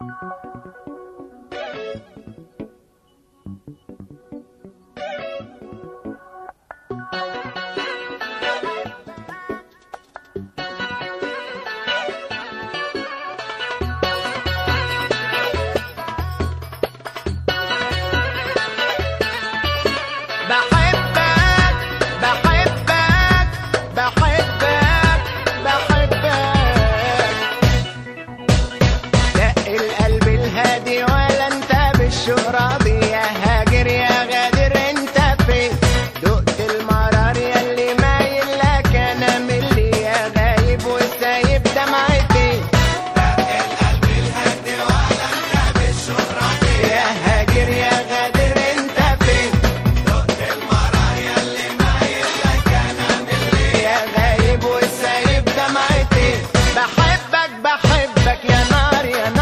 راضي يا هاجر يا غادر انت فين؟ دقت المرار ياللي مايل لك انا ملي يا غايب وسايب دمعتي. دق القلب الهادي ولا انت بالشهرة يا هاجر يا غادر انت فين؟ دقت المرار ياللي مايل لك انا ملي يا غايب وسايب دمعتي. بحبك بحبك يا نار يا نار